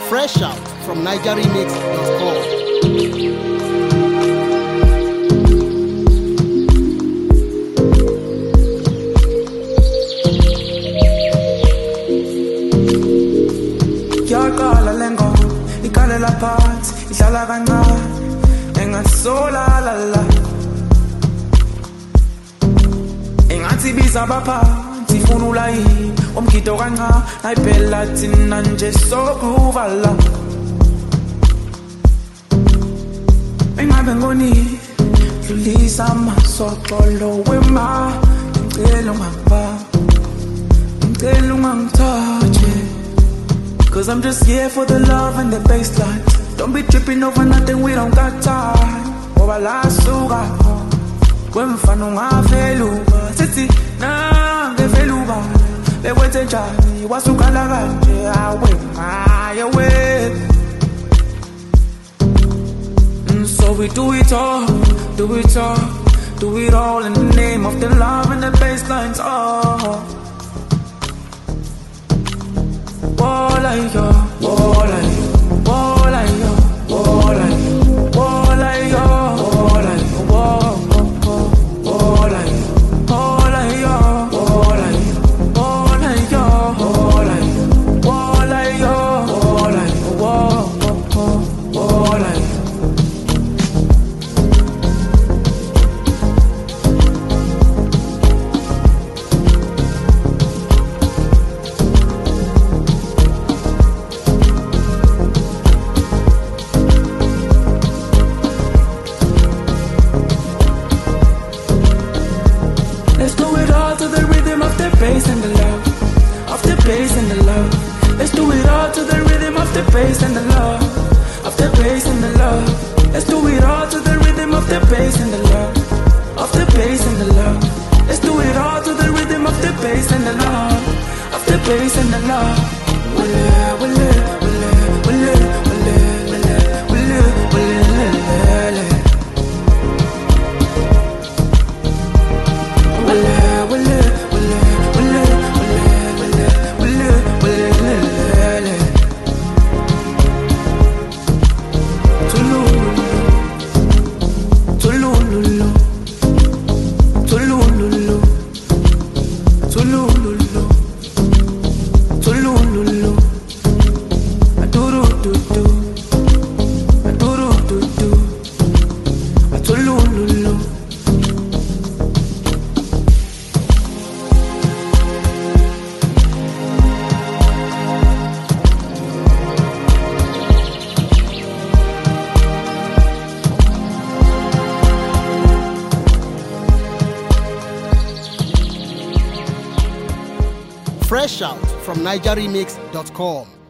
Fresh out from NigerRemix.com. Yaqala lengo ikhalela phansi idlala kancane engasola la engathi biza abaphansi ifuna ulayini omgido kancane ayiphela thina nje sokuvala engabe ngoni dlulisa amasoxolo wema ngicela ungangithathe. Cause I'm just here for the love and the baseline. Don't be tripping over nothing, we don't got time. Oba la suga wemfano ngaveluba sithi nangeveluba bekwenze njani wasukala kanje awe maya we. So we do it all in the name of the love and the baselines. Oh, bass and the love, of the bass and the love. Let's do it all to the rhythm of the bass and the love, of the bass and the love. Let's do it all to the rhythm of the bass and the love, of the bass and the love. Let's do it all to the rhythm of the bass and the love, of the bass and the love. Fresh out from NigerRemix.com.